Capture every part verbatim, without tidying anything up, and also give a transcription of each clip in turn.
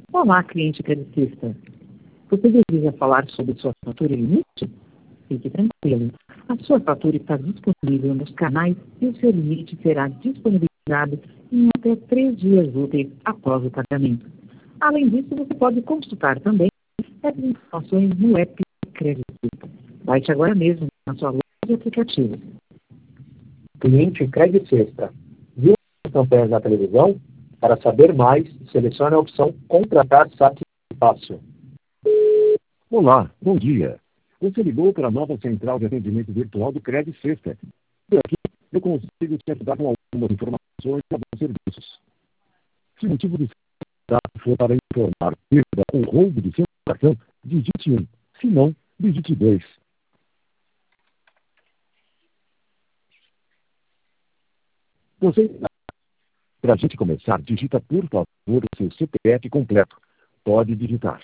Olá, cliente credicista. Você deseja falar sobre sua fatura e limite? Fique tranquilo. A sua fatura está disponível nos canais e o seu limite será disponibilizado em até três dias úteis após o pagamento. Além disso, você pode consultar também as informações no app Credicista. Baixe agora mesmo na sua loja de aplicativos. Cliente Credicista. Viu as campanhas na televisão? Para saber mais, selecione a opção Contratar Saque Fácil. Olá, bom dia. Você ligou para a nova central de atendimento virtual do Credit Sexta. Por aqui, eu consigo te ajudar com algumas informações sobre os serviços. Se o motivo do contato for para informar perda ou roubo de seu cartão, digite um. Se não, digite dois. Você, para a gente começar, digita, por favor, o seu C P F completo. Pode digitar.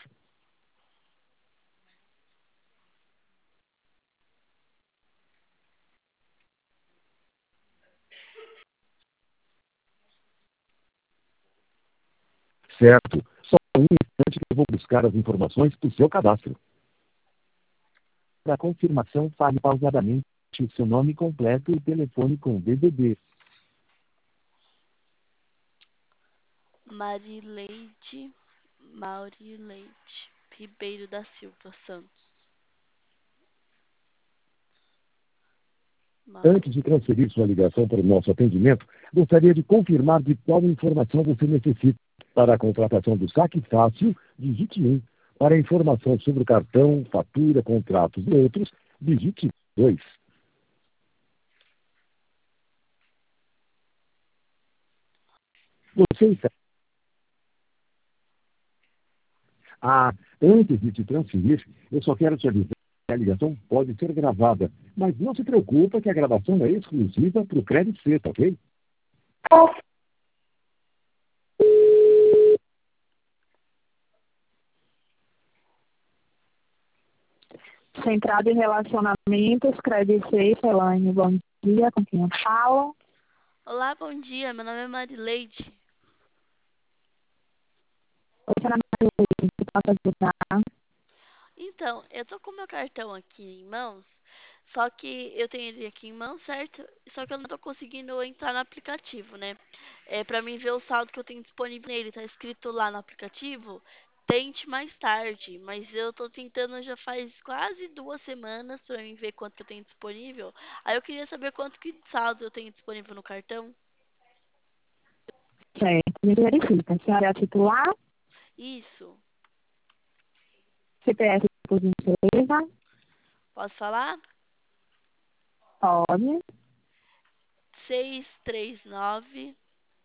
Certo. Só um instante que eu vou buscar as informações do seu cadastro. Para confirmação, fale pausadamente o seu nome completo e telefone com D D D. Marileide, Maurileide Ribeiro da Silva Santos. Antes de transferir sua ligação para o nosso atendimento, gostaria de confirmar de qual informação você necessita. Para a contratação do Saque Fácil, digite um. Para a informação sobre o cartão, fatura, contratos e outros, digite dois. Você está... Ah, antes de te transferir, eu só quero te avisar que a ligação pode ser gravada, mas não se preocupa que a gravação é exclusiva para o Credit Sexta, ok? Central de Relacionamentos, Credit Sexta, Elaine, bom dia, com quem eu falo? Olá, bom dia, meu nome é Marileide. Oi, senhora Marileide, que posso ajudar? Então, eu tô com meu cartão aqui em mãos, só que eu tenho ele aqui em mãos, certo? Só que eu não tô conseguindo entrar no aplicativo, né? É pra mim ver o saldo que eu tenho disponível nele, tá escrito lá no aplicativo, tente mais tarde, mas eu tô tentando já faz quase duas semanas pra mim ver quanto que eu tenho disponível. Aí eu queria saber quanto que de saldo eu tenho disponível no cartão. Certo, me verifica. A senhora é a titular? Isso. C P F, por gentileza? Posso falar? Pode. seis três nove,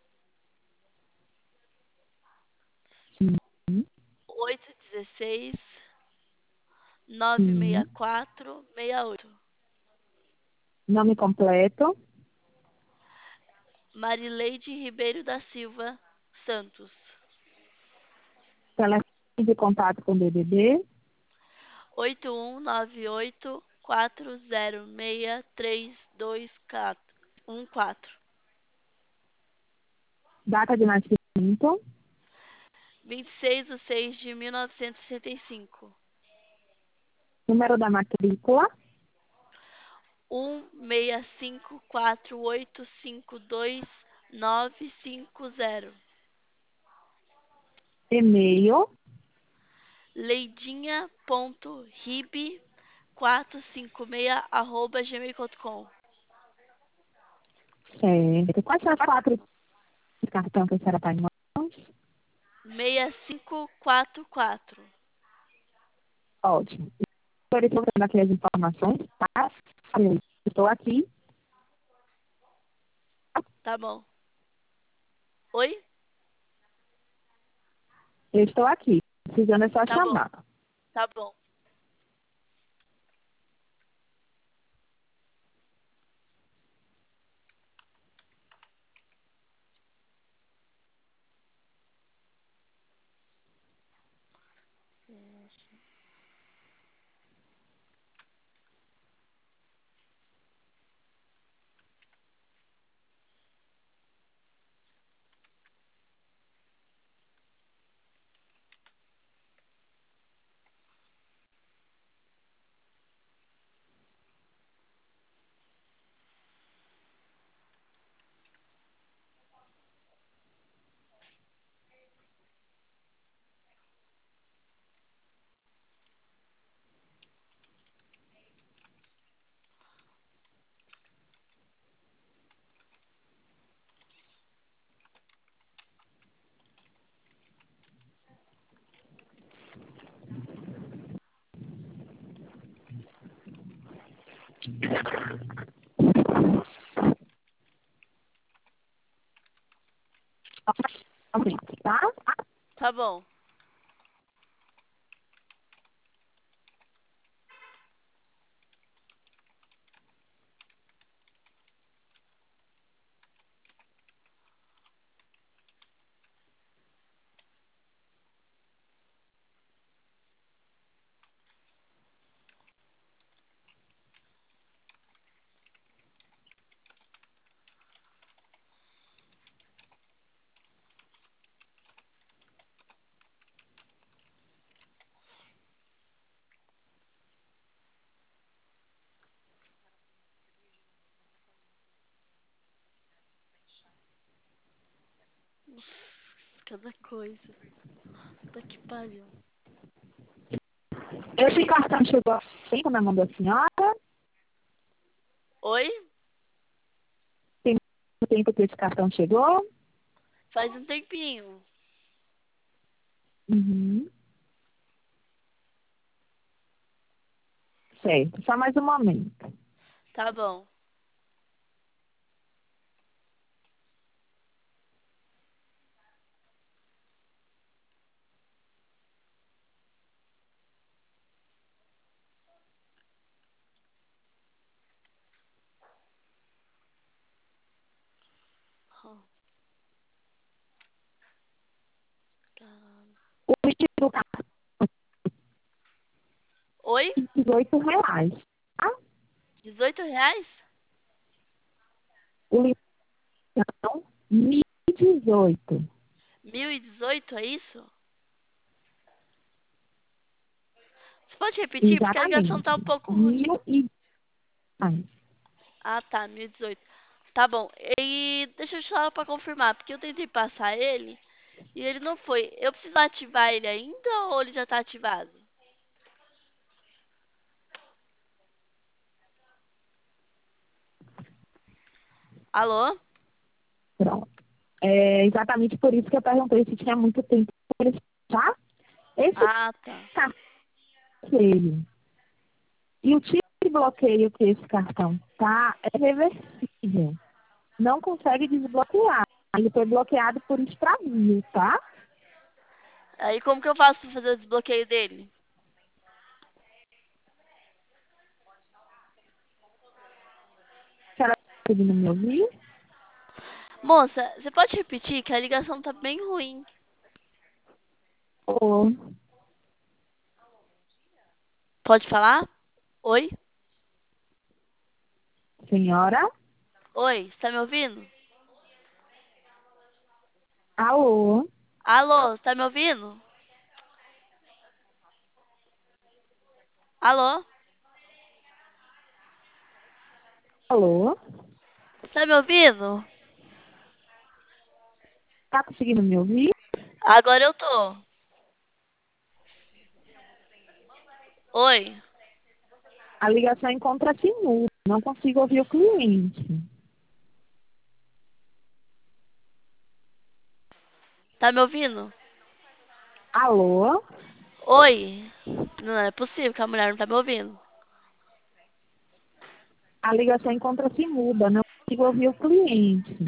Sim, oito um seis, nove sim. seis quatro, seis oito. Nome completo? Marileide Ribeiro da Silva Santos. Telefone de contato com D D D? oito um nove oito quatro zero seis três dois um quatro. Data de nascimento? vinte e seis de seis de mil novecentos e sessenta e cinco. Número da matrícula? um seis cinco quatro oito cinco dois nove cinco zero. E-mail? leidinha.rib quatro cinco seis arroba gmail ponto com. Certo. Quais são as quatro de cartão que a senhora está em mãos? seis cinco quatro quatro. Ótimo. Estou verificando aqui as informações, tá? Estou aqui. Tá bom. Oi? Eu estou aqui. Precisando é só Tá bom. chamar. Tá bom. Tá? Tá bom. Cada coisa. Puta que pariu. Esse cartão chegou assim na mão da senhora? Oi? Tem muito tempo que esse cartão chegou? Faz um tempinho. Uhum. Certo, só mais um momento. Tá bom. Oh, caralho. O limite do cartão Oi? é dezoito reais. Tá? dezoito reais? O limite do cartão, mil e dezoito. Mil e dezoito, é isso? Você pode repetir? Porque a ligação Exatamente. tá um pouco ruim. Mil e reais. Ah, tá. Mil e dezoito. Tá bom. E deixa eu te falar pra confirmar. Porque eu tentei passar ele e ele não foi. Eu preciso ativar ele ainda ou ele já tá ativado? Alô? Pronto. É exatamente por isso que eu perguntei se tinha muito tempo para tá? Esse Ah, tá. cartão bloqueio. E o tipo de bloqueio que esse cartão tá é reversível. Não consegue desbloquear. Ele foi bloqueado por extravio, tá? Aí como que eu faço pra fazer o desbloqueio dele? A senhora está conseguindo me ouvir? Moça, você pode repetir que a ligação tá bem ruim. Ô, Pode falar? Oi? senhora? Oi, você tá me ouvindo? Alô? Alô, você tá me ouvindo? Alô? Alô? Você tá me ouvindo? Tá conseguindo me ouvir? Agora eu tô. Oi? A ligação encontra-se muda. Não consigo ouvir o cliente. Tá me ouvindo? Alô? Oi? Não é possível que a mulher não tá me ouvindo. A ligação encontra-se muda. Não consigo ouvir o cliente.